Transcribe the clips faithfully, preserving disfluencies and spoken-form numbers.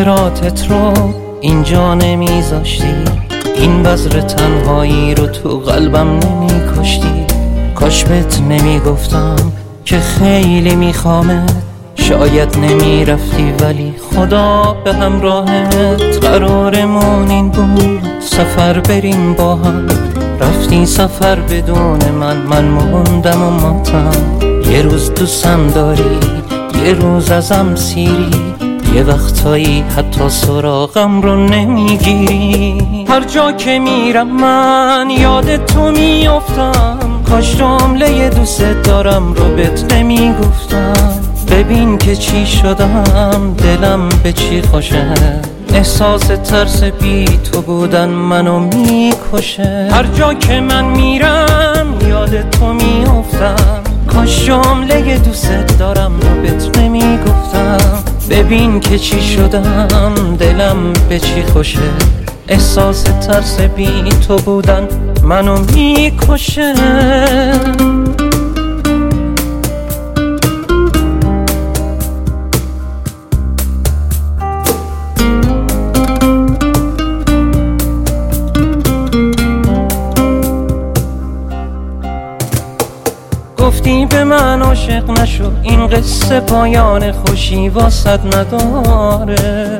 خاطراتت رو اینجا نمیذاشتی، این بذر تنهایی رو تو قلبم نمیکشتی. کاش بهت نمیگفتم که خیلی میخوامت، شاید نمیرفتی ولی خدا به همراهت. قرارمون این بود سفر بریم با هم، رفتی سفر بدون من، من موندم و ماتم. یه روز دوستم داری، یه روز ازم سیری، یه وقتایی حتی سراغم رو نمیگیری. هر جا که میرم من یاد تو میافتم، کاش جمله دوست دارم رو بهت نمیگفتم. ببین که چی شدم، دلم به چی خوشه، احساس ترس بی تو بودن منو میکشه. هر جا که من میرم یاد تو میافتم، کاش جمله دوست دارم رو بهت نمیگفتم. ببین که چی شدم، دلم به چی خوشه، احساس ترس بی تو بودن منو میکشه. گفتی به من عاشق نشو، این قصه پایان خوشی واسد نداره.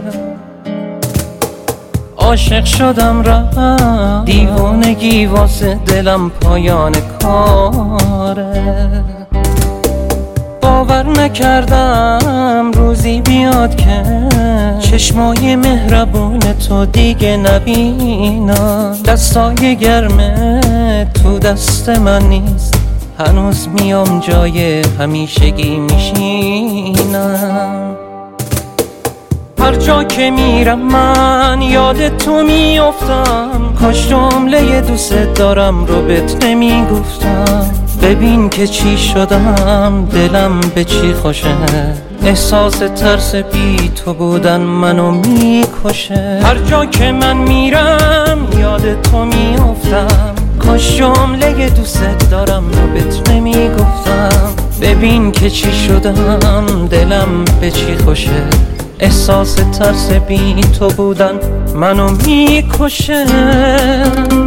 عاشق شدم رفت، دیوانگی واسه دلم پایان کاره. باور نکردم روزی بیاد که چشمای مهربون تو دیگه نبینم. دستای گرمه تو دست من نیست، هنوز میام جای همیشگی میشینم. هر جا که میرم من یاد تو میافتم، کاش جمله دوست دارم رو بهت نمیگفتم. ببین که چی شدم، دلم به چی خوشه، احساس ترس بی تو بودن منو میکشه. هر جا که من میرم یاد تو میافتم، کاش جمله دوست دارم رو بهت نمیگفتم. ببین که چی شدم، دلم به چی خوشه، احساس ترس بی تو بودن منو میکشه.